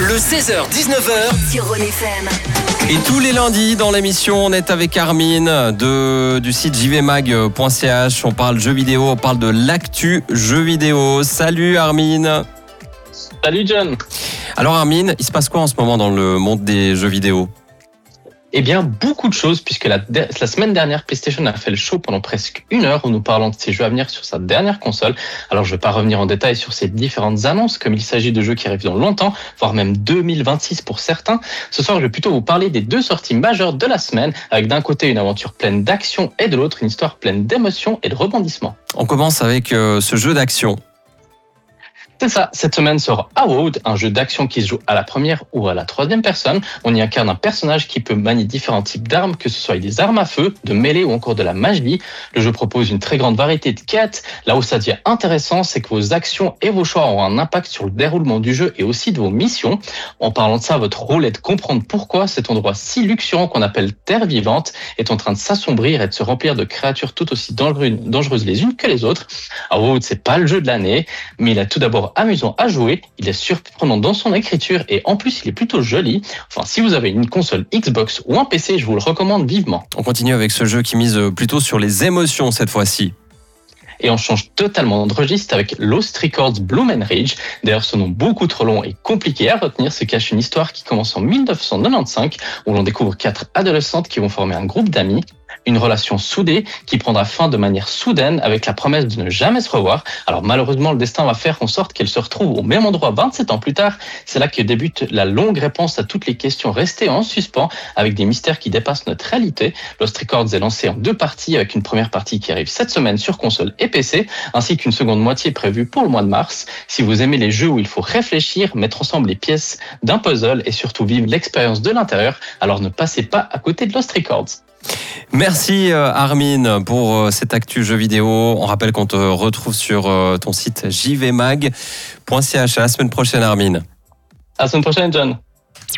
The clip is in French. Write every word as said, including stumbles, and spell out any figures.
Le seize heures dix-neuf heures sur Rhône F M. Et tous les lundis dans l'émission, on est avec Armin de, du site j v mag point c h. On parle jeux vidéo, on parle de l'actu jeux vidéo. Salut Armin. Salut John. Alors Armin, il se passe quoi en ce moment dans le monde des jeux vidéo ? Eh bien, beaucoup de choses, puisque la, la semaine dernière, PlayStation a fait le show pendant presque une heure en nous parlant de ses jeux à venir sur sa dernière console. Alors, je ne vais pas revenir en détail sur ces différentes annonces, comme il s'agit de jeux qui arrivent dans longtemps, voire même deux mille vingt-six pour certains. Ce soir, je vais plutôt vous parler des deux sorties majeures de la semaine, avec d'un côté une aventure pleine d'action et de l'autre une histoire pleine d'émotions et de rebondissements. On commence avec euh, ce jeu d'action. C'est ça, cette semaine sort Avowed, un jeu d'action qui se joue à la première ou à la troisième personne. On y incarne un personnage qui peut manier différents types d'armes, que ce soit des armes à feu, de mêlée ou encore de la magie. Le jeu propose une très grande variété de quêtes. Là où ça devient intéressant, c'est que vos actions et vos choix auront un impact sur le déroulement du jeu et aussi de vos missions. En parlant de ça, votre rôle est de comprendre pourquoi cet endroit si luxuriant qu'on appelle Terre Vivante est en train de s'assombrir et de se remplir de créatures tout aussi dangereuses les unes que les autres. Avowed, c'est pas le jeu de l'année, mais il a tout d'abord amusant à jouer, il est surprenant dans son écriture et en plus il est plutôt joli. Enfin, si vous avez une console Xbox ou un P C, je vous le recommande vivement. On continue avec ce jeu qui mise plutôt sur les émotions cette fois-ci. Et on change totalement de registre avec Lost Records Bloom and Rage. D'ailleurs, ce nom beaucoup trop long et compliqué à retenir se cache une histoire qui commence en dix-neuf cent quatre-vingt-quinze où l'on découvre quatre adolescentes qui vont former un groupe d'amis. Une relation soudée qui prendra fin de manière soudaine avec la promesse de ne jamais se revoir. Alors malheureusement, le destin va faire en sorte qu'elles se retrouvent au même endroit vingt-sept ans plus tard. C'est là que débute la longue réponse à toutes les questions restées en suspens avec des mystères qui dépassent notre réalité. Lost Records est lancé en deux parties avec une première partie qui arrive cette semaine sur console et P C ainsi qu'une seconde moitié prévue pour le mois de mars. Si vous aimez les jeux où il faut réfléchir, mettre ensemble les pièces d'un puzzle et surtout vivre l'expérience de l'intérieur, alors ne passez pas à côté de Lost Records. Merci Armin pour cette actu jeux vidéo. On rappelle qu'on te retrouve sur ton site j v mag point c h. À la semaine prochaine Armin. À la semaine prochaine John.